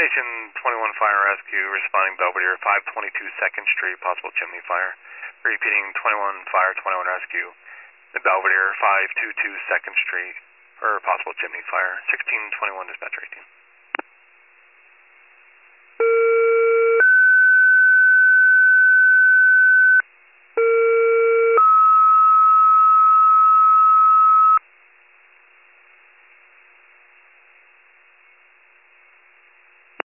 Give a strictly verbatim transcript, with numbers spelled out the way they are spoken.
Station twenty-one Fire Rescue, responding Belvedere, five twenty-two second Street, possible chimney fire. Repeating twenty-one Fire, twenty-one Rescue, the Belvedere, five twenty-two second Street, or possible chimney fire. sixteen twenty-one dispatcher eighteen.